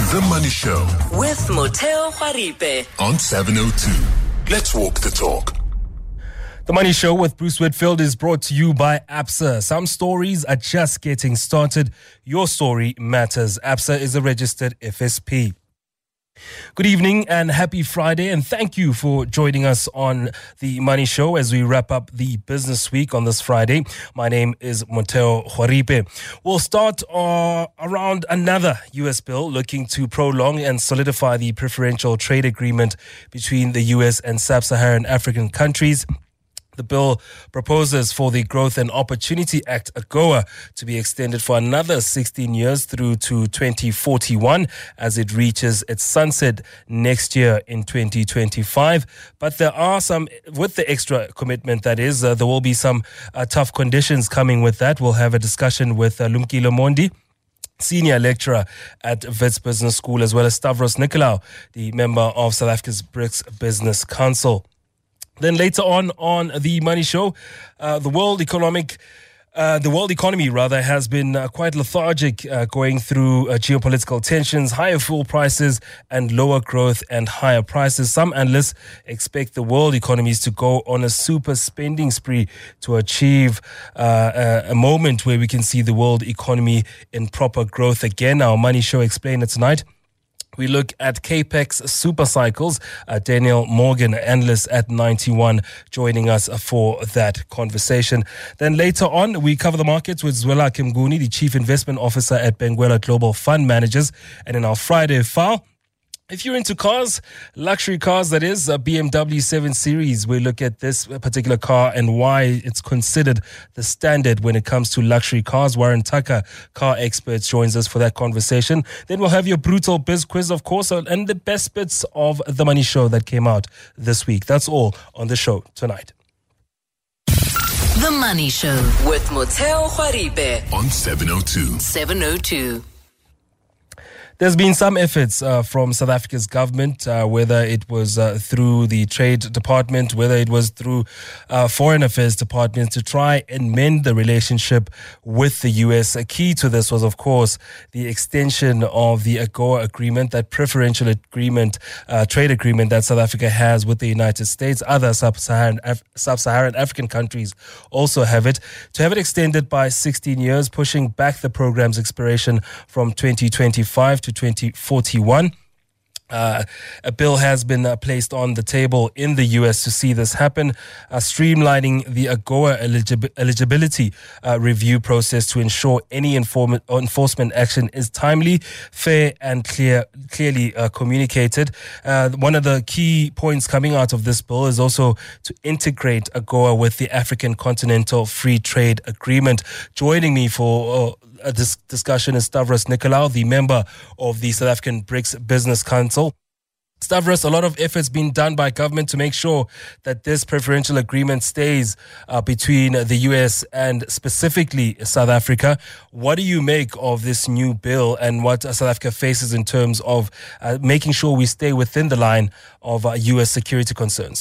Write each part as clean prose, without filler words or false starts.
The Money Show with Motheo Khwaripe on 702. Let's walk the talk. The Money Show with Bruce Whitfield is brought to you by ABSA. Some stories are just getting started. Your story matters. ABSA is a registered FSP. Good evening and happy Friday, and thank you for joining us on the Money Show as we wrap up the business week on this Friday. My name is Motheo Khwaripe. We'll start around another U.S. bill looking to prolong and solidify the preferential trade agreement between the U.S. and sub-Saharan African countries. The bill proposes for the Growth and Opportunity Act, AGOA, to be extended for another 16 years through to 2041 as it reaches its sunset next year in 2025. But there are some, with the extra commitment that is, there will be some tough conditions coming with that. We'll have a discussion with Lumkile Mondi, Senior Lecturer at Wits Business School, as well as Stavros Nicolaou, the member of South Africa's BRICS Business Council. Then later on the Money Show, the world economy has been quite lethargic, going through geopolitical tensions, higher fuel prices, and lower growth and higher prices. Some analysts expect the world economies to go on a super spending spree to achieve a moment where we can see the world economy in proper growth again. Our Money Show explained it tonight. We look at Capex Supercycles. Daniel Morgan, analyst at 91, joining us for that conversation. Then later on, we cover the markets with Zwela Kimguni, the Chief Investment Officer at Benguela Global Fund Managers. And in our Friday file, if you're into cars, luxury cars, that is, a BMW 7 Series, we look at this particular car and why it's considered the standard when it comes to luxury cars. Warren Tucker, car expert, joins us for that conversation. Then we'll have your brutal biz quiz, of course, and the best bits of the Money Show that came out this week. That's all on the show tonight. The Money Show with Motheo Khwaripe on 702. 702. There's been some efforts from South Africa's government, whether it was through the Trade Department, whether it was through Foreign Affairs Department, to try and mend the relationship with the U.S. A key to this was, of course, the extension of the AGOA agreement, that preferential agreement, trade agreement that South Africa has with the United States. Other sub-Saharan African countries also have it. To have it extended by 16 years, pushing back the program's expiration from 2025 to 2041. A bill has been placed on the table in the U.S. to see this happen, streamlining the AGOA eligibility review process to ensure any enforcement action is timely, fair, and clearly communicated. One of the key points coming out of this bill is also to integrate AGOA with the African Continental Free Trade Agreement. Joining me for this discussion is Stavros Nicolaou, the member of the South African BRICS Business Council. Stavros, a lot of efforts being done by government to make sure that this preferential agreement stays between the U.S. and specifically South Africa. What do you make of this new bill and what South Africa faces in terms of making sure we stay within the line of U.S. security concerns?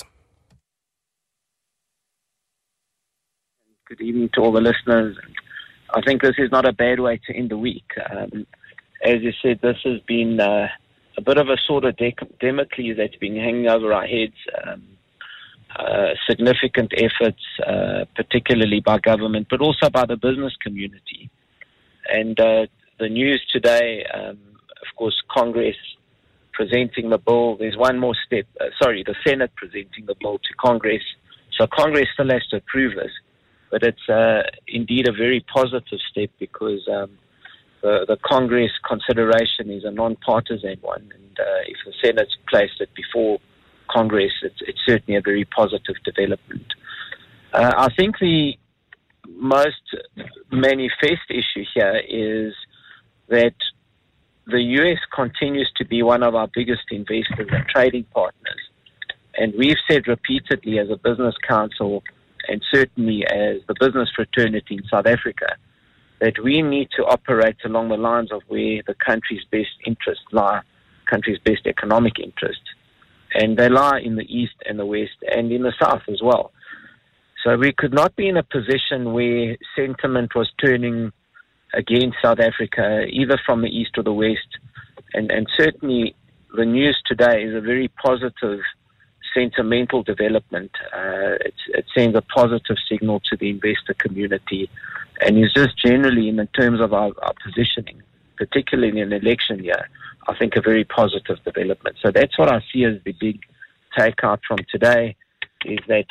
Good evening to all the listeners. I think this is not a bad way to end the week. As you said, this has been a bit of a sort of Damocles that's been hanging over our heads. Significant efforts, particularly by government, but also by the business community. And the news today, of course, Congress presenting the bill. There's one more step. The Senate presenting the bill to Congress. So Congress still has to approve this. But it's indeed a very positive step because the Congress consideration is a non-partisan one. And if the Senate's placed it before Congress, it's certainly a very positive development. I think the most manifest issue here is that the U.S. continues to be one of our biggest investors and trading partners. And we've said repeatedly as a business council, and certainly as the business fraternity in South Africa, that we need to operate along the lines of where the country's best interests lie, country's best economic interests. And they lie in the east and the west and in the south as well. So we could not be in a position where sentiment was turning against South Africa, either from the east or the west, And certainly the news today is a very positive, sentimental development. It sends a positive signal to the investor community, and is just generally, in terms of our positioning, particularly in an election year, I think a very positive development. So that's what I see as the big takeout from today, is that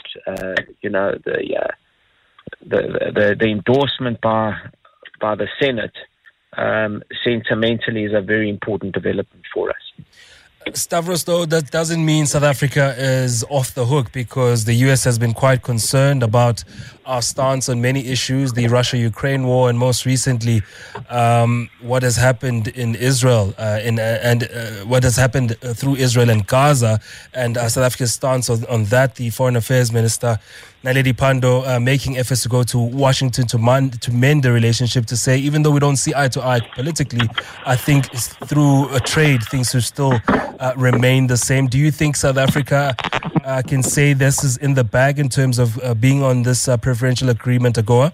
the endorsement by the Senate sentimentally is a very important development for us. Stavros, though, that doesn't mean South Africa is off the hook, because the US has been quite concerned about our stance on many issues, the Russia-Ukraine war, and most recently what has happened in Israel and what has happened through Israel and Gaza, and South Africa's stance on that. The Foreign Affairs Minister, Naledi Pandor, making efforts to go to Washington to mend the relationship, to say, even though we don't see eye to eye politically, I think through a trade things will still remain the same. Do you think South Africa can say this is in the bag in terms of being on this preferential agreement, AGOA?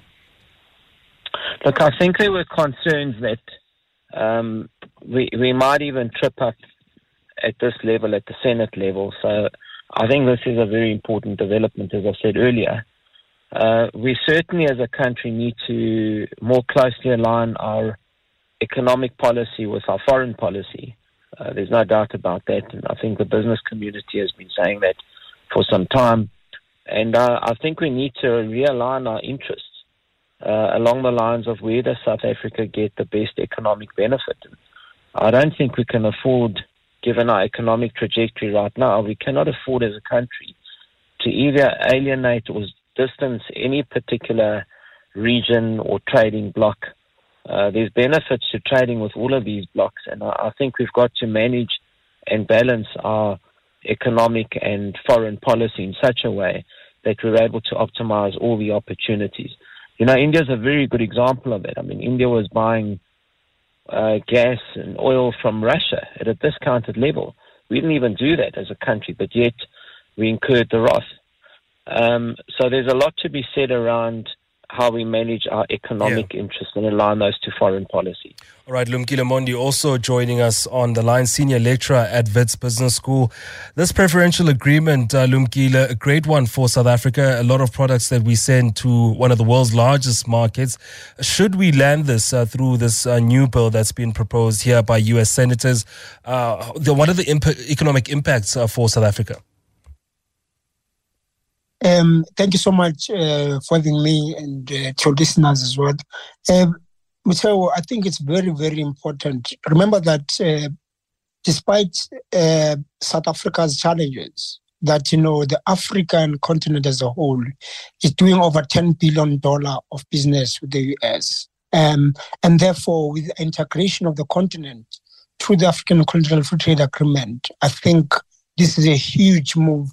Look, I think there were concerns that we might even trip up at this level, at the Senate level. So I think this is a very important development, as I said earlier. We certainly as a country need to more closely align our economic policy with our foreign policy. There's no doubt about that. And I think the business community has been saying that for some time. And I think we need to realign our interests along the lines of where does South Africa get the best economic benefit. I don't think we can afford, given our economic trajectory right now, we cannot afford as a country to either alienate or distance any particular region or trading bloc. There's benefits to trading with all of these blocs, and I think we've got to manage and balance our economic and foreign policy in such a way that we're able to optimize all the opportunities. You know, India's a very good example of it. I mean, India was buying gas and oil from Russia at a discounted level. We didn't even do that as a country, but yet we incurred the wrath. So there's a lot to be said around how we manage our economic interests and align those to foreign policy. All right, Lumkile Mondi also joining us on the line, senior lecturer at Wits Business School. This preferential agreement, Lumkile, a great one for South Africa. A lot of products that we send to one of the world's largest markets. Should we land this through this new bill that's been proposed here by U.S. senators? What are the economic impacts for South Africa? Thank you so much for having me and to listeners as well. Muteo, I think it's very, very important. Remember that despite South Africa's challenges, that, you know, the African continent as a whole is doing over $10 billion of business with the US. And therefore, with the integration of the continent through the African Continental Free Trade Agreement, I think this is a huge move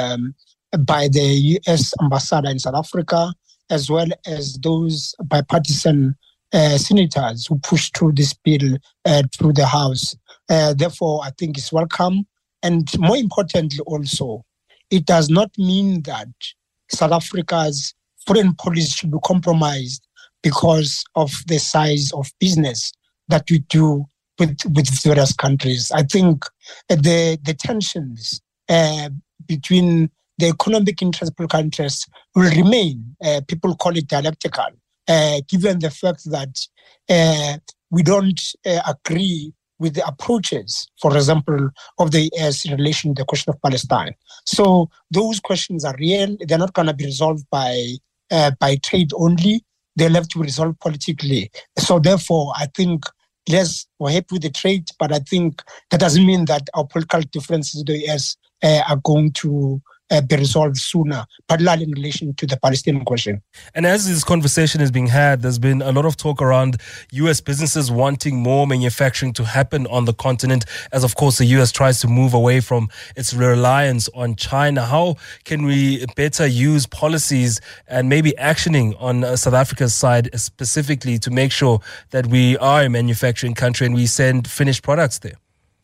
by the U.S. ambassador in South Africa, as well as those bipartisan senators who pushed through this bill through the House. Therefore, I think it's welcome. And more importantly also, it does not mean that South Africa's foreign policy should be compromised because of the size of business that we do with various countries. I think the tensions between the economic interest, political interest will remain. People call it dialectical, given the fact that we don't agree with the approaches, for example, of the US in relation to the question of Palestine. So those questions are real. They're not going to be resolved by trade only. They'll have to be resolved politically. So therefore, I think we're happy with the trade, but I think that doesn't mean that our political differences with the US are going to be resolved sooner, particularly in relation to the Palestinian question. And as this conversation is being had, there's been a lot of talk around U.S. businesses wanting more manufacturing to happen on the continent, as of course the U.S. tries to move away from its reliance on China. How can we better use policies and maybe actioning on South Africa's side specifically to make sure that we are a manufacturing country and we send finished products there?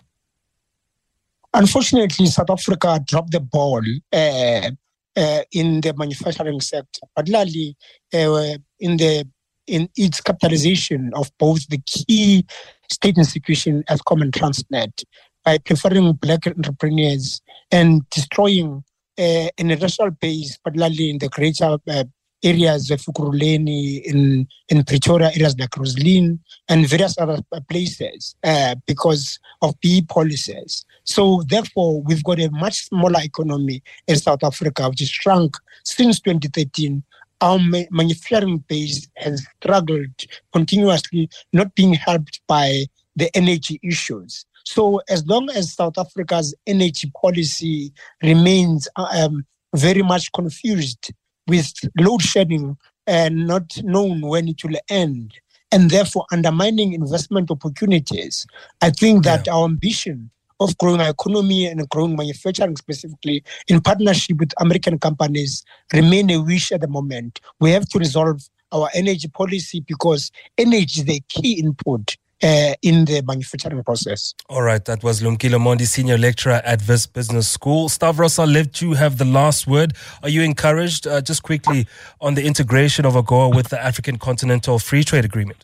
Unfortunately, South Africa dropped the ball in the manufacturing sector, particularly in the in its capitalization of both the key state institution as Common Transnet by preferring black entrepreneurs and destroying an industrial base, particularly in the greater areas of Ekurhuleni, in Pretoria, areas like Roslyn, and various other places because of PE policies. So therefore, we've got a much smaller economy in South Africa, which has shrunk since 2013. Our manufacturing base has struggled continuously, not being helped by the energy issues. So as long as South Africa's energy policy remains very much confused with load shedding and not known when it will end, and therefore undermining investment opportunities, I think that our ambition of growing our economy and growing manufacturing specifically in partnership with American companies remain a wish at the moment. We have to resolve our energy policy because energy is the key input in the manufacturing process. All right, that was Lumkile Mondi, Senior Lecturer at Wits Business School. Stavros, I'll let you have the last word. Are you encouraged, just quickly, on the integration of AGOA with the African Continental Free Trade Agreement?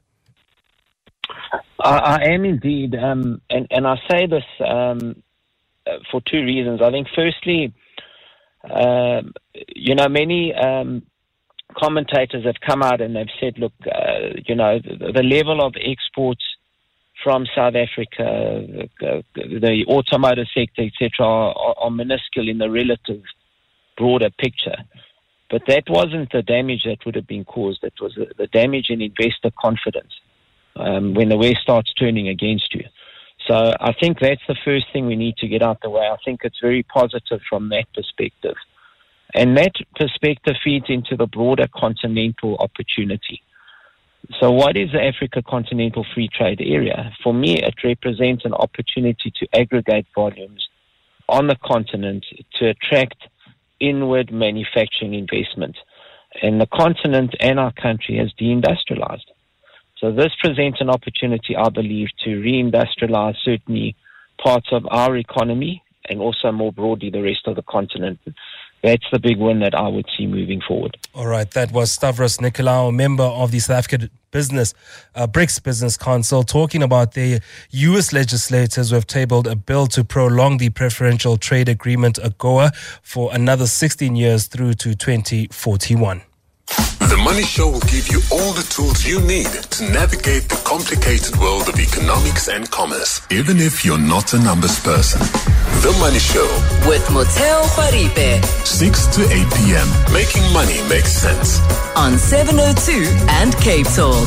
I am indeed, and I say this for two reasons. I think firstly, many commentators have come out and they've said, look, the level of exports from South Africa, the automotive sector, etc., are minuscule in the relative broader picture. But that wasn't the damage that would have been caused. It was the damage in investor confidence when the West starts turning against you. So I think that's the first thing we need to get out the way. I think it's very positive from that perspective. And that perspective feeds into the broader continental opportunity. So what is the Africa Continental Free Trade Area? For me, it represents an opportunity to aggregate volumes on the continent to attract inward manufacturing investment. And the continent and our country has deindustrialized. So this presents an opportunity, I believe, to reindustrialize certainly parts of our economy and also more broadly the rest of the continent. That's the big win that I would see moving forward. All right, that was Stavros Nicolaou, member of the South African BRICS Business Council, talking about the U.S. legislators who have tabled a bill to prolong the Preferential Trade Agreement, AGOA, for another 16 years through to 2041. The Money Show will give you all the tools you need to navigate the complicated world of economics and commerce, even if you're not a numbers person. The Money Show with Motheo Khwaripe, 6 to 8 p.m. Making money makes sense on 702 and Cape Talk.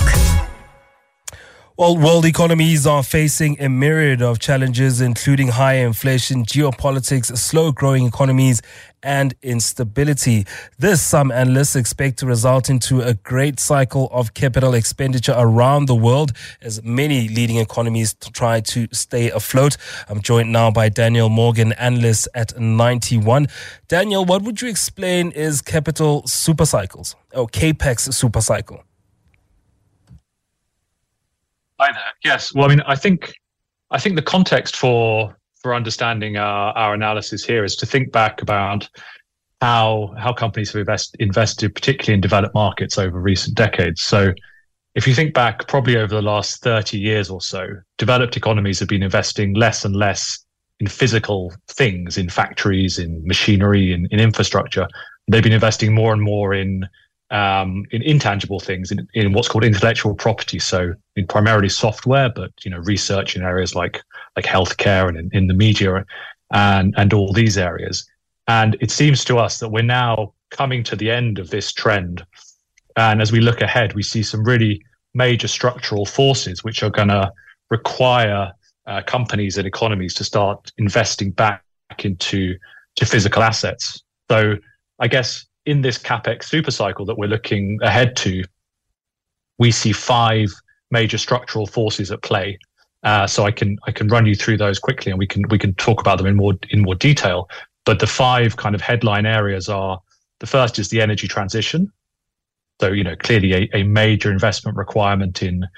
Well, world economies are facing a myriad of challenges, including higher inflation, geopolitics, slow-growing economies, and instability. This, some analysts expect to result into a great cycle of capital expenditure around the world as many leading economies try to stay afloat. I'm joined now by Daniel Morgan, analyst at 91. Daniel, what would you explain is capital supercycles, or CAPEX supercycle? Hi there. Yes. Well, I mean, I think the context for understanding our analysis here is to think back about how companies have invested, particularly in developed markets, over recent decades. So if you think back probably over the last 30 years or so, developed economies have been investing less and less in physical things, in factories, in machinery, in infrastructure. They've been investing more and more in intangible things, in what's called intellectual property. So in primarily software, but research in areas like healthcare and in the media and all these areas. And it seems to us that we're now coming to the end of this trend. And as we look ahead, we see some really major structural forces which are going to require companies and economies to start investing back into physical assets. So I guess in this CapEx supercycle that we're looking ahead to, we see 5 major structural forces at play. So I can run you through those quickly, and we can talk about them in more detail. But the 5 kind of headline areas are: the first is the energy transition. So clearly a major investment requirement in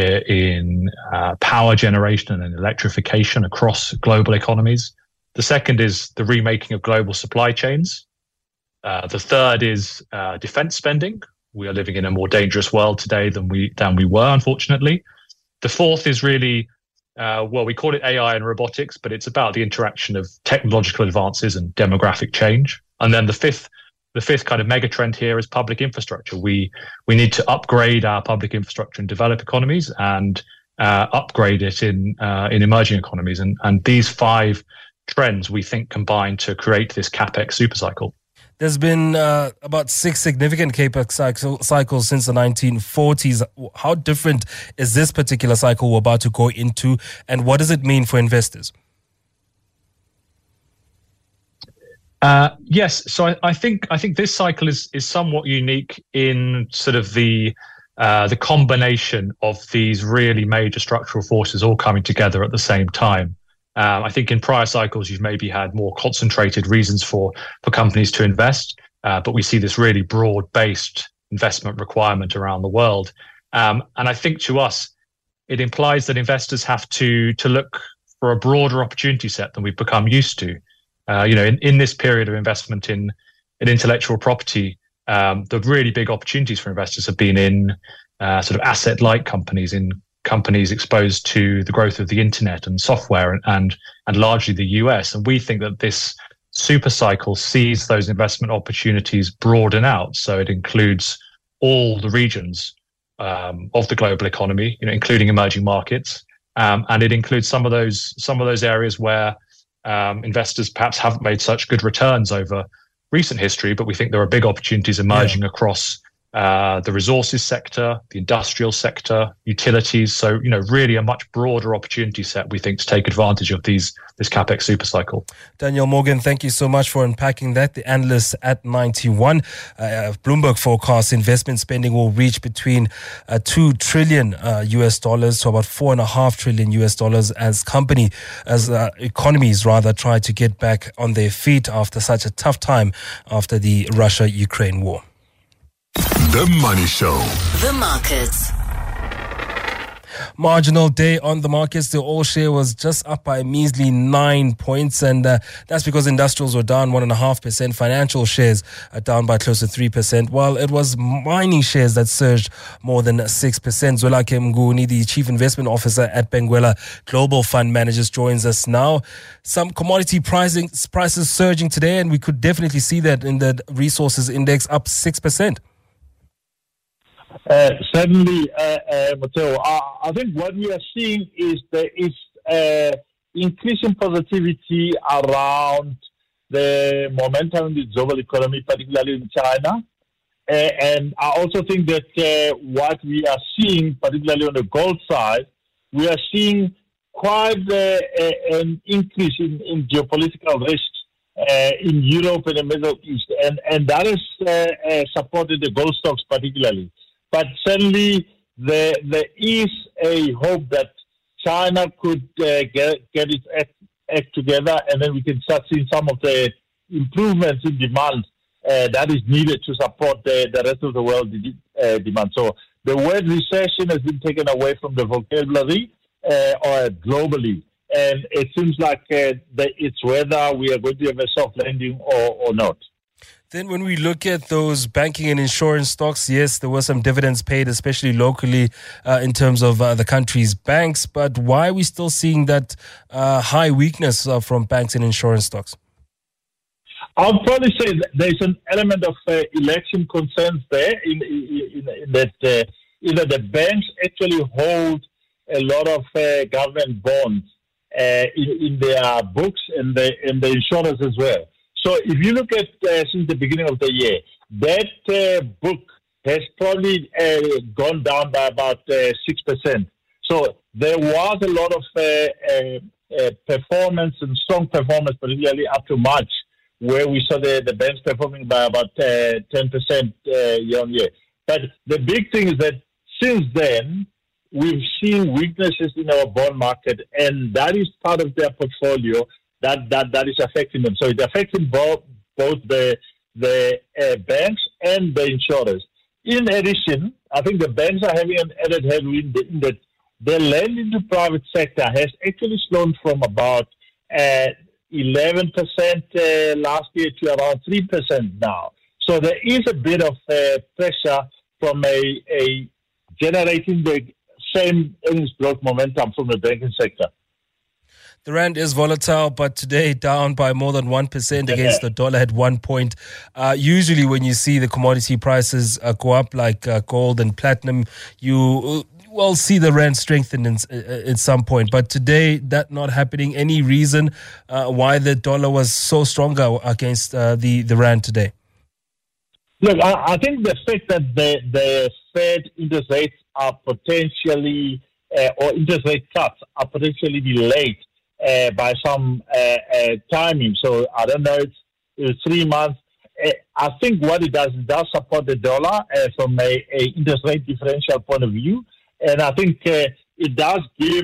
power generation and electrification across global economies. The second is the remaking of global supply chains. The third is defense spending. we are living in a more dangerous world today than we were, unfortunately. The fourth is really, we call it AI and robotics, but it's about the interaction of technological advances and demographic change. And then the fifth kind of mega trend here is public infrastructure. We need to upgrade our public infrastructure in developed economies and upgrade it in emerging economies. And these 5 trends we think combine to create this CapEx supercycle. There's been about 6 significant CapEx cycles since the 1940s. How different is this particular cycle we're about to go into, and what does it mean for investors? Yes, so I think this cycle is somewhat unique in sort of the combination of these really major structural forces all coming together at the same time. I think in prior cycles, you've maybe had more concentrated reasons for companies to invest, but we see this really broad-based investment requirement around the world. And I think to us, it implies that investors have to look for a broader opportunity set than we've become used to. In this period of investment in intellectual property, the really big opportunities for investors have been in sort of asset-light companies, in companies exposed to the growth of the internet and software and largely the US. And we think that this super cycle sees those investment opportunities broaden out. So it includes all the regions of the global economy, including emerging markets. And it includes some of those areas where investors perhaps haven't made such good returns over recent history, but we think there are big opportunities emerging across the resources sector, the industrial sector, utilities. So, really a much broader opportunity set, we think, to take advantage of this CapEx supercycle. Daniel Morgan, thank you so much for unpacking that. The analyst at 91. Bloomberg forecasts investment spending will reach between $2 trillion US dollars to about $4.5 trillion US dollars as economies try to get back on their feet after such a tough time after the Russia-Ukraine war. The Money Show. The markets. Marginal day on the markets. The oil share was just up by a measly 9 points, and that's because industrials were down 1.5%. Financial shares are down by close to 3%, while it was mining shares that surged more than 6%. Zwelakhe Mnguni, the Chief Investment Officer at Benguela Global Fund Managers, joins us now. Some commodity prices surging today, and we could definitely see that in the resources index, up 6%. Certainly, Matteo. I think what we are seeing is there is increasing positivity around the momentum in the global economy, particularly in China. And I also think that what we are seeing, particularly on the gold side, we are seeing quite an increase in geopolitical risks in Europe and the Middle East. And that has supported the gold stocks particularly. But certainly there is a hope that China could get its act together, and then we can start seeing some of the improvements in demand that is needed to support the rest of the world demand. So the word recession has been taken away from the vocabulary or globally, and it seems like it's whether we are going to have a soft landing or not. Then when we look at those banking and insurance stocks, yes, there were some dividends paid, especially locally in terms of the country's banks. But why are we still seeing that high weakness from banks and insurance stocks? I'll probably say that there's an element of election concerns there in that either the banks actually hold a lot of government bonds in their books and the insurers as well. So if you look at since the beginning of the year, that book has probably gone down by about 6%. So there was a lot of performance and strong performance, particularly up to March, where we saw the banks performing by about 10% year on year. But the big thing is that since then, we've seen weaknesses in our bond market, and that is part of their portfolio that is affecting them. So it's affecting both the banks and the insurers. In addition, I think the banks are having an added headwind in that the lending to private sector has actually slowed from about 11% last year to around 3% now. So there is a bit of pressure from a generating the same earnings growth momentum from the banking sector. The rand is volatile, but today down by more than 1% against the dollar at 1 point. Usually when you see the commodity prices go up like gold and platinum, you will see the rand strengthen at some point. But today, that not happening. Any reason why the dollar was so stronger against the rand today? Look, I think the fact that the Fed interest rates are potentially, or interest rate cuts are potentially delayed by some timing. So I don't know, it's 3 months. I think what it does support the dollar from a interest rate differential point of view. And I think it does give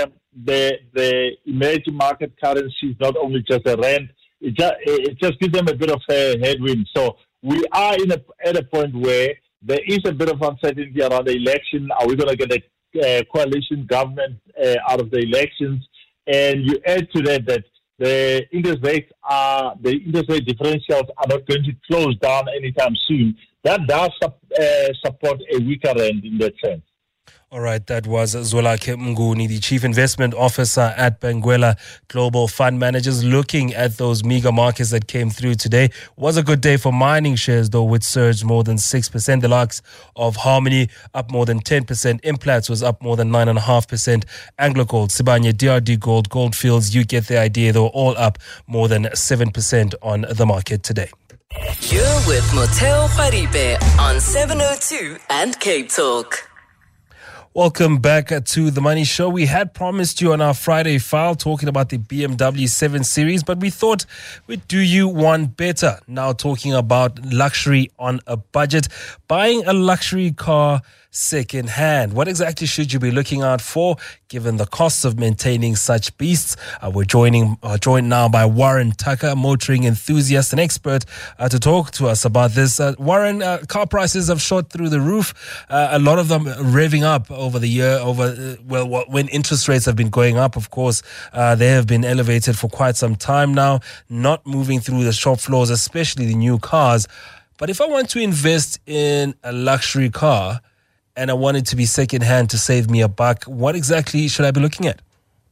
the emerging market currencies not only just a rand, it just gives them a bit of a headwind. So we are at a point where there is a bit of uncertainty around the election. Are we going to get a coalition government out of the elections? And you add to that the interest rate differentials are not going to close down anytime soon. That does support a weaker rand in that sense. All right, that was Zwelakhe Mnguni, the Chief Investment Officer at Benguela Global Fund Managers, looking at those mega markets that came through today. Was a good day for mining shares, though, which surged more than 6%. The likes of Harmony up more than 10%. Implats was up more than 9.5%. AngloGold, Sibanye, DRD Gold, Goldfields, you get the idea. They were all up more than 7% on the market today. You're with Motheo Khwaribe on 702 and Cape Talk. Welcome back to The Money Show. We had promised you on our Friday file talking about the BMW 7 Series, but we thought we'd do you one better. Now talking about luxury on a budget. Buying a luxury car second hand. What exactly should you be looking out for given the costs of maintaining such beasts? We're joined now by Warren Tucker, motoring enthusiast and expert, to talk to us about this. Warren, car prices have shot through the roof. A lot of them revving up over the year, when interest rates have been going up, of course. They have been elevated for quite some time now, not moving through the shop floors, especially the new cars. But if I want to invest in a luxury car, and I want it to be second-hand to save me a buck, what exactly should I be looking at?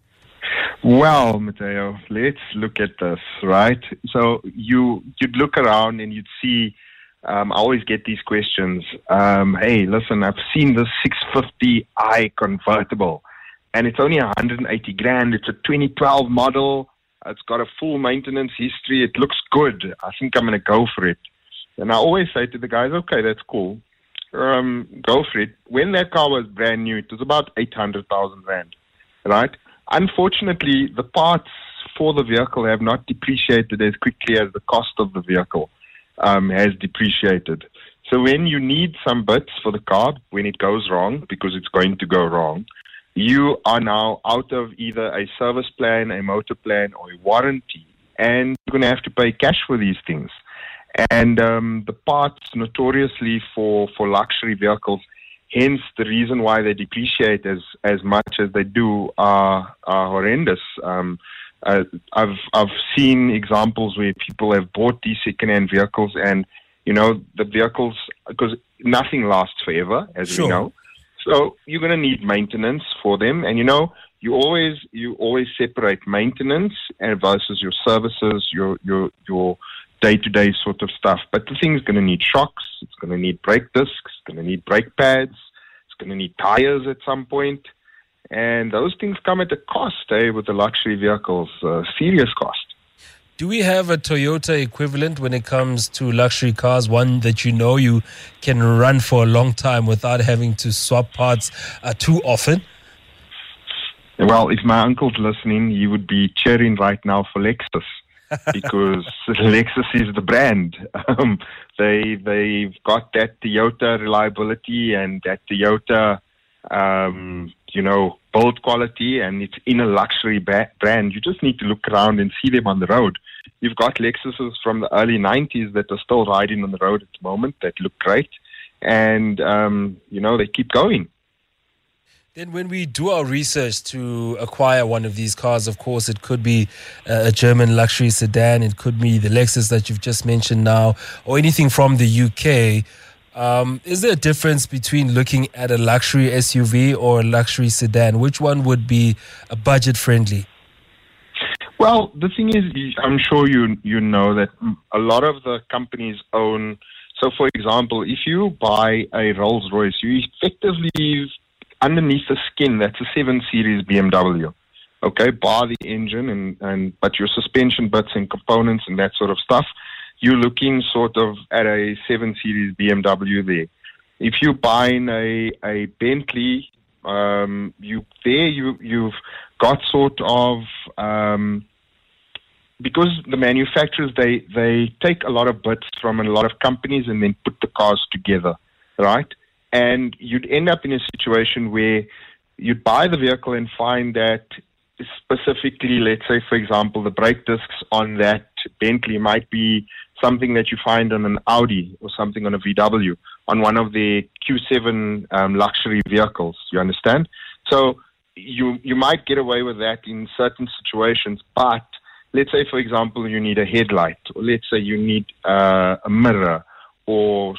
Well, Motheo, let's look at this, right? So you'd look around and you'd see, I always get these questions. Hey, listen, I've seen this 650i convertible, and it's only 180 grand. It's a 2012 model. It's got a full maintenance history. It looks good. I think I'm going to go for it. And I always say to the guys, okay, that's cool. Go for it. When that car was brand new, it was about 800,000 rand, right? Unfortunately, the parts for the vehicle have not depreciated as quickly as the cost of the vehicle has depreciated. So when you need some bits for the car, when it goes wrong, because it's going to go wrong, you are now out of either a service plan, a motor plan, or a warranty, and you're going to have to pay cash for these things. And the parts notoriously for luxury vehicles, hence the reason why they depreciate as much as they do, are horrendous. I've seen examples where people have bought these second-hand vehicles, and the vehicles, because nothing lasts forever, as we know. So you're going to need maintenance for them, and you always separate maintenance and versus your services, your day-to-day sort of stuff. But the thing's going to need shocks, it's going to need brake discs, it's going to need brake pads, it's going to need tires at some point. And those things come at a cost, with the luxury vehicles, serious cost. Do we have a Toyota equivalent when it comes to luxury cars, one that you can run for a long time without having to swap parts too often? Well, if my uncle's listening, he would be cheering right now for Lexus. Because Lexus is the brand. They've got that Toyota reliability and that Toyota, build quality, and it's in a luxury brand. You just need to look around and see them on the road. You've got Lexuses from the early 90s that are still riding on the road at the moment that look great, and they keep going. Then when we do our research to acquire one of these cars, of course, it could be a German luxury sedan. It could be the Lexus that you've just mentioned now, or anything from the UK. Is there a difference between looking at a luxury SUV or a luxury sedan? Which one would be budget friendly? Well, the thing is, I'm sure you know that a lot of the companies own. So, for example, if you buy a Rolls Royce, you effectively, underneath the skin, that's a 7 Series BMW. Okay, bar the engine but your suspension bits and components and that sort of stuff, you're looking sort of at a 7 Series BMW there. If you're buying a Bentley, you've got sort of because the manufacturers they take a lot of bits from a lot of companies and then put the cars together, right? And you'd end up in a situation where you'd buy the vehicle and find that specifically, let's say, for example, the brake discs on that Bentley might be something that you find on an Audi or something on a VW, on one of the Q7 luxury vehicles, you understand? So you might get away with that in certain situations, but let's say, for example, you need a headlight, or let's say you need a mirror or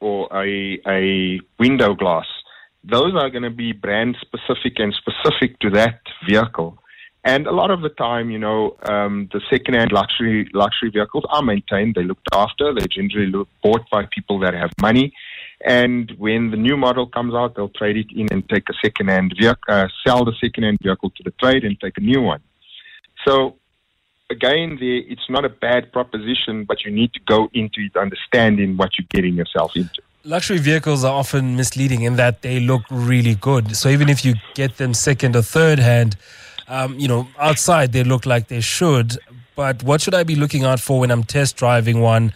a window glass. Those are going to be brand specific and specific to that vehicle. And a lot of the time, the second-hand luxury vehicles are maintained. They're looked after. They're generally bought by people that have money. And when the new model comes out, they'll trade it in and take a second-hand vehicle, sell the second-hand vehicle to the trade and take a new one. So again, it's not a bad proposition, but you need to go into it understanding what you're getting yourself into. Luxury vehicles are often misleading in that they look really good. So even if you get them second or third hand, outside they look like they should. But what should I be looking out for when I'm test driving one?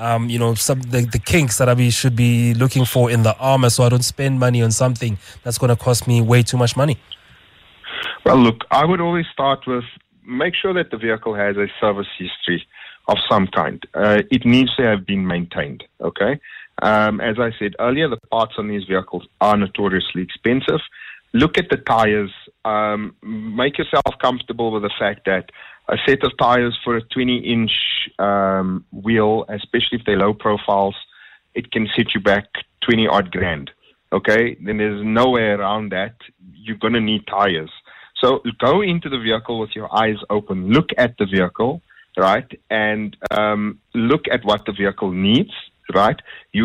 The kinks that I should be looking for in the armor, so I don't spend money on something that's going to cost me way too much money. Well, look, I would always start with make sure that the vehicle has a service history of some kind. It needs to have been maintained, okay? As I said earlier, the parts on these vehicles are notoriously expensive. Look at the tires. Make yourself comfortable with the fact that a set of tires for a 20-inch wheel, especially if they're low profiles, it can set you back 20-odd grand, okay? Then there's no way around that. You're going to need tires. So go into the vehicle with your eyes open. Look at the vehicle, right? And look at what the vehicle needs, right?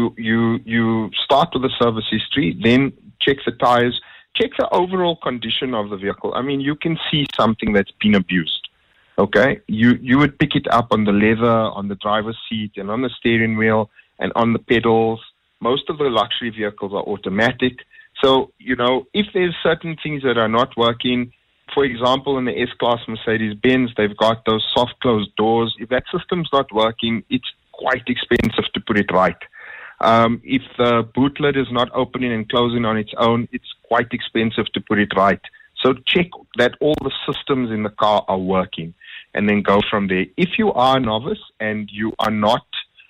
You start with the service history, then check the tires, check the overall condition of the vehicle. I mean, you can see something that's been abused, okay? You would pick it up on the leather, on the driver's seat, and on the steering wheel, and on the pedals. Most of the luxury vehicles are automatic. So, if there's certain things that are not working, for example, in the S-Class Mercedes-Benz, they've got those soft closed doors. If that system's not working, it's quite expensive to put it right. If the boot lid is not opening and closing on its own, it's quite expensive to put it right. So check that all the systems in the car are working and then go from there. If you are a novice and you are not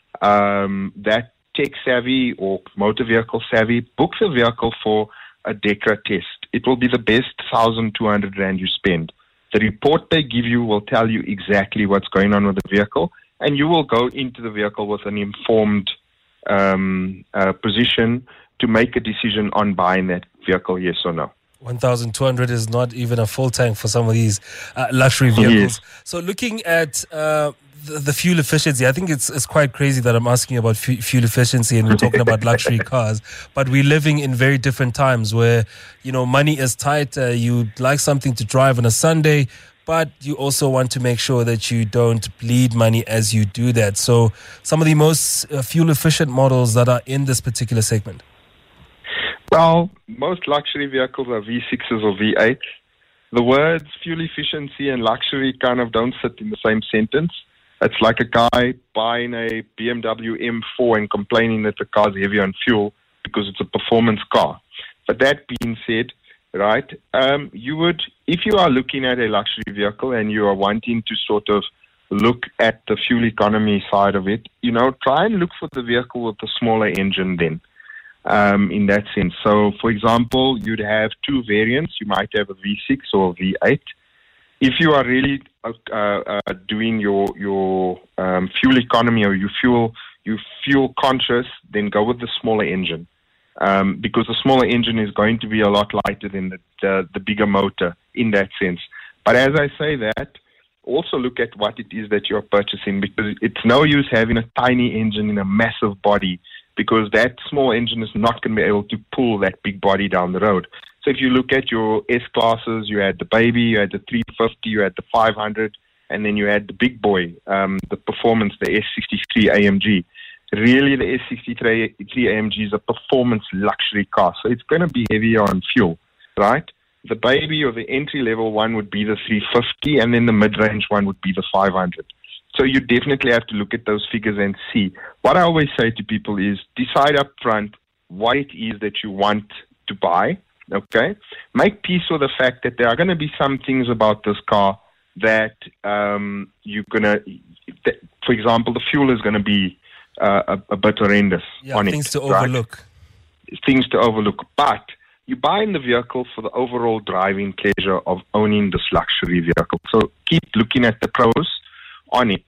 that tech savvy or motor vehicle savvy, book the vehicle for a DEKRA test. It will be the best 1,200 Rand you spend. The report they give you will tell you exactly what's going on with the vehicle, and you will go into the vehicle with an informed position to make a decision on buying that vehicle, yes or no. 1,200 is not even a full tank for some of these luxury vehicles. Yes. So looking at the fuel efficiency, I think it's quite crazy that I'm asking about fuel efficiency and we're talking about luxury cars, but we're living in very different times where, money is tight. You'd like something to drive on a Sunday, but you also want to make sure that you don't bleed money as you do that. So some of the most fuel efficient models that are in this particular segment. Well, most luxury vehicles are V6s or V8s. The words fuel efficiency and luxury kind of don't sit in the same sentence. It's like a guy buying a BMW M4 and complaining that the car's heavy on fuel because it's a performance car. But that being said, right, you would, if you are looking at a luxury vehicle and you are wanting to sort of look at the fuel economy side of it, try and look for the vehicle with a smaller engine then. In that sense. So, for example, you'd have two variants. You might have a V6 or a V8. If you are really doing your fuel economy or your you're fuel conscious, then go with the smaller engine. Because the smaller engine is going to be a lot lighter than the bigger motor in that sense. But as I say that, also look at what it is that you're purchasing, because it's no use having a tiny engine in a massive body, because that small engine is not going to be able to pull that big body down the road. So if you look at your S-classes, you had the baby, you had the 350, you had the 500, and then you had the big boy, the performance, the S63 AMG. Really, the S63 AMG is a performance luxury car, so it's going to be heavier on fuel, right? The baby or the entry-level one would be the 350, and then the mid-range one would be the 500. So you definitely have to look at those figures and see. What I always say to people is decide up front what it is that you want to buy, okay? Make peace with the fact that there are going to be some things about this car that you're going to, for example, the fuel is going to be a bit horrendous on it. Things to overlook. Right? Things to overlook. But you buy in the vehicle for the overall driving pleasure of owning this luxury vehicle. So keep looking at the pros on it.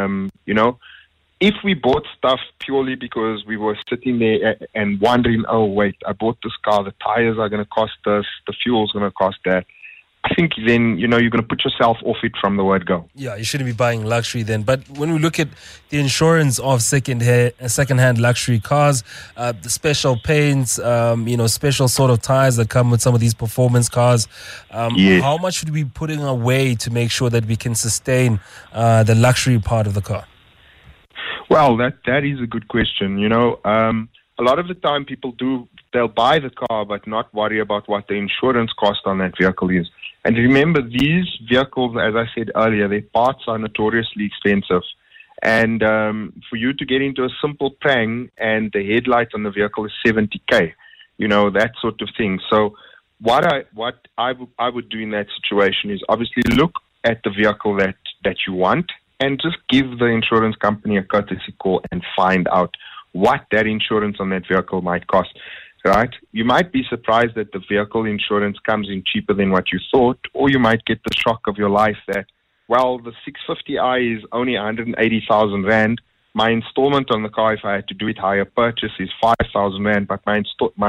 If we bought stuff purely because we were sitting there and wondering, oh, wait, I bought this car, the tires are going to cost this, the fuel's going to cost that, I think then, you're going to put yourself off it from the word go. Yeah, you shouldn't be buying luxury then. But when we look at the insurance of second-hand luxury cars, the special paints, special sort of tires that come with some of these performance cars, yes. How much should we be putting away to make sure that we can sustain the luxury part of the car? Well, that is a good question. A lot of the time they'll buy the car but not worry about what the insurance cost on that vehicle is. And remember, these vehicles, as I said earlier, their parts are notoriously expensive. And for you to get into a simple prang and the headlight on the vehicle is 70K, that sort of thing. So what I would do in that situation is obviously look at the vehicle that you want and just give the insurance company a courtesy call and find out what that insurance on that vehicle might cost. Right? You might be surprised that the vehicle insurance comes in cheaper than what you thought, or you might get the shock of your life that, well, the 650i is only 180,000 Rand. My installment on the car, if I had to do it higher purchase, is 5,000 Rand, but my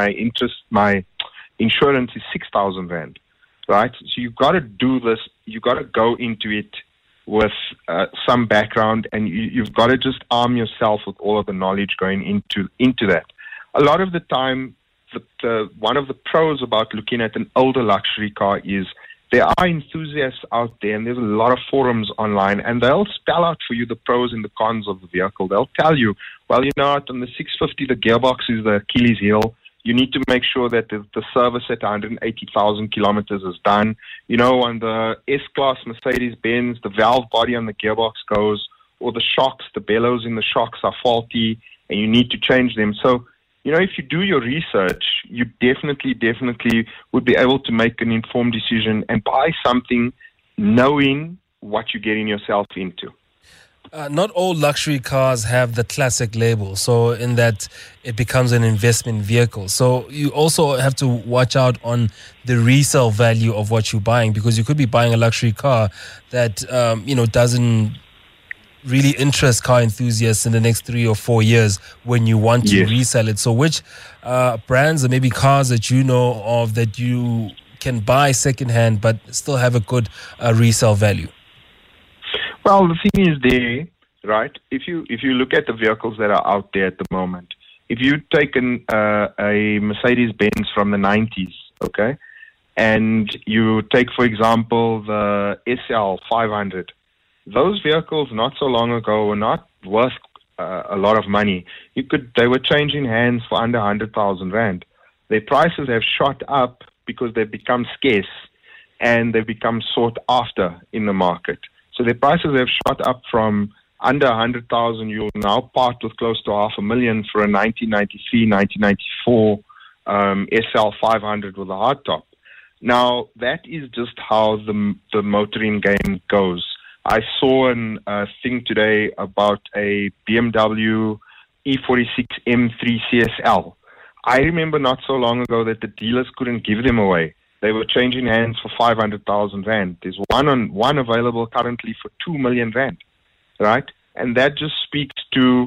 insurance is 6,000 Rand. Right? So you've got to do this. You've got to go into it with some background, and you've got to just arm yourself with all of the knowledge going into that. A lot of the time, one of the pros about looking at an older luxury car is there are enthusiasts out there, and there's a lot of forums online, and they'll spell out for you the pros and the cons of the vehicle. They'll tell you, well, on the 650, the gearbox is the Achilles heel. You need to make sure that the service at 180,000 kilometers is done. On the S-Class Mercedes-Benz, the valve body on the gearbox goes, or the shocks, the bellows in the shocks are faulty, and you need to change them. So, if you do your research, you definitely would be able to make an informed decision and buy something knowing what you're getting yourself into. Not all luxury cars have the classic label, so in that it becomes an investment vehicle. So you also have to watch out on the resale value of what you're buying, because you could be buying a luxury car that, doesn't really interest car enthusiasts in the next 3 or 4 years when you want to resell it. So which brands or maybe cars that you know of that you can buy secondhand but still have a good resale value? Well, the thing is there, right? If you look at the vehicles that are out there at the moment, if you take a Mercedes-Benz from the 90s, okay, and you take, for example, the SL 500, those vehicles not so long ago were not worth a lot of money. They were changing hands for under 100,000 Rand. Their prices have shot up because they've become scarce and they've become sought after in the market. So their prices have shot up from under 100,000. You'll now part with close to $500,000 for a 1993, 1994 SL 500 with a hardtop. Now, that is just how the motoring game goes. I saw a thing today about a BMW E46 M3 CSL. I remember not so long ago that the dealers couldn't give them away. They were changing hands for 500,000 Rand. There's one available currently for 2 million Rand, right? And that just speaks to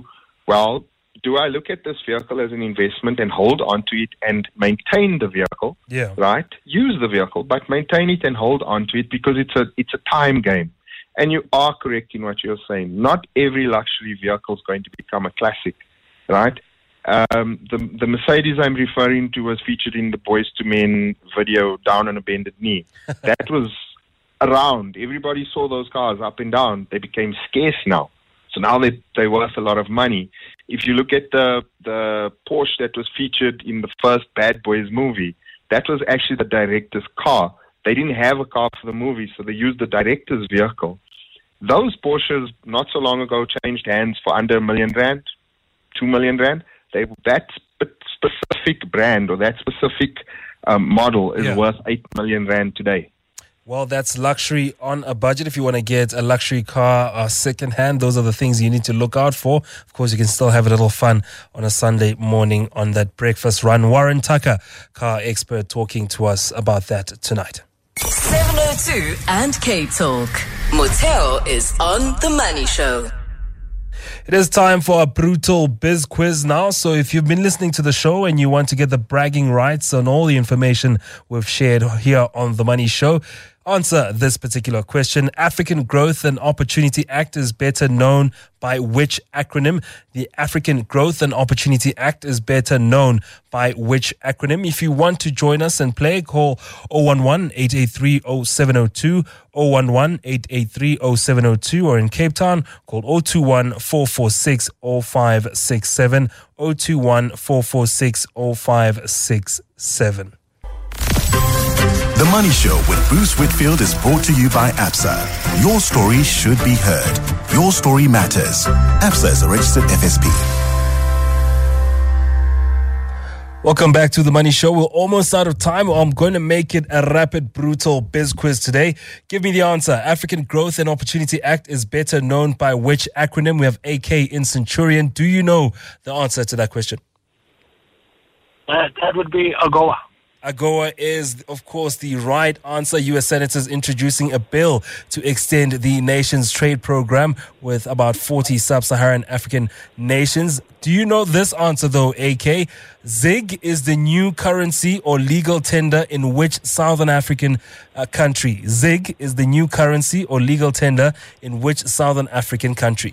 Well, do I look at this vehicle as an investment and hold on to it and maintain the vehicle? Yeah. Right? Use the vehicle, but maintain it and hold on to it because it's a time game. And you are correct in what you're saying. Not every luxury vehicle is going to become a classic, right? The Mercedes I'm referring to was featured in the Boyz II Men video, Down on a Bended Knee. That was around. Everybody saw those cars up and down. They became scarce now. So now they're worth a lot of money. If you look at the Porsche that was featured in the first Bad Boys movie, that was actually the director's car. They didn't have a car for the movie, so they used the director's vehicle. Those Porsches not so long ago changed hands for under R1 million, R2 million. That specific brand or that specific model is worth R8 million today. Well, that's luxury on a budget. If you want to get a luxury car secondhand, those are the things you need to look out for. Of course, you can still have a little fun on a Sunday morning on that breakfast run. Warren Tucker, car expert, talking to us about that tonight. 702 and Cape Talk. Motel is on The Money Show. It is time for a brutal biz quiz now. So if you've been listening to the show and you want to get the bragging rights on all the information we've shared here on The Money Show, answer this particular question. African Growth and Opportunity Act is better known by which acronym? The African Growth and Opportunity Act is better known by which acronym? If you want to join us and play, call 011-883-0702, 011-883-0702, or in Cape Town, call 021-446-0567, 021-446-0567. The Money Show with Bruce Whitfield is brought to you by ABSA. Your story should be heard. Your story matters. ABSA is a registered FSP. Welcome back to The Money Show. We're almost out of time. I'm going to make it a rapid, brutal biz quiz today. Give me the answer. African Growth and Opportunity Act is better known by which acronym? We have AK in Centurion. Do you know the answer to that question? That would be AGOA. AGOA is, of course, the right answer. U.S. senators introducing a bill to extend the nation's trade program with about 40 sub-Saharan African nations. Do you know this answer, though, AK? ZiG is the new currency or legal tender in which Southern African country? ZiG is the new currency or legal tender in which Southern African country?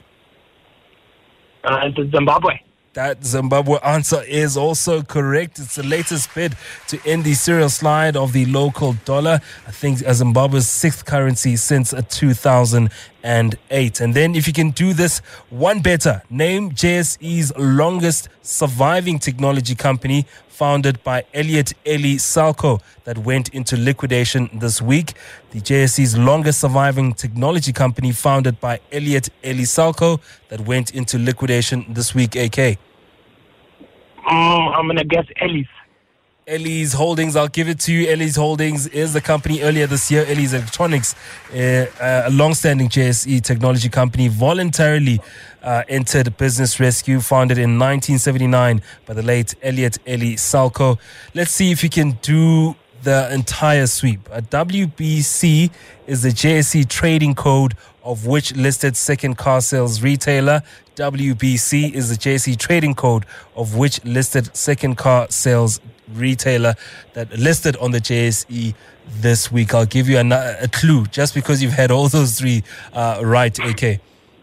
Zimbabwe. That Zimbabwe answer is also correct. It's the latest bid to end the serial slide of the local dollar. I think Zimbabwe's sixth currency since 2008. And then if you can do this one better, name JSE's longest surviving technology company founded by Elliot Eli Salco that went into liquidation this week. The JSE's longest surviving technology company founded by Elliot Eli Salco that went into liquidation this week, AK. I'm going to guess Ellie's. Ellie's Holdings, I'll give it to you. Ellie's Holdings is the company earlier this year. Ellie's Electronics, a long-standing JSE technology company, voluntarily entered business rescue, founded in 1979 by the late Elliot Eli Salco. Let's see if you can do the entire sweep. A WBC is the JSE trading code of which listed second car sales retailer. WBC is the JSE trading code of which listed second car sales retailer that listed on the JSE this week. I'll give you a clue just because you've had all those three right, AK.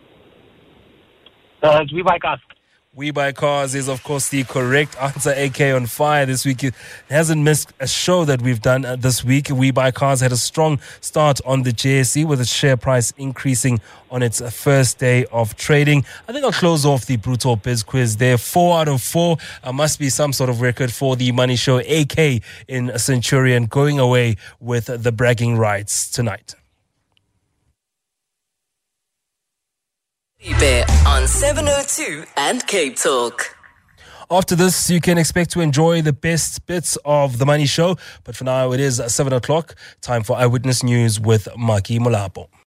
We Buy Cars. We Buy Cars is, of course, the correct answer. AK on fire this week. It hasn't missed a show that we've done this week. We Buy Cars had a strong start on the JSE with its share price increasing on its first day of trading. I think I'll close off the brutal biz quiz there. 4 out of 4 must be some sort of record for the Money Show. AK in Centurion going away with the bragging rights tonight. On 702 and Cape Talk. After this, you can expect to enjoy the best bits of The Money Show. But for now, it is 7 o'clock. Time for Eyewitness News with Maki Molapo.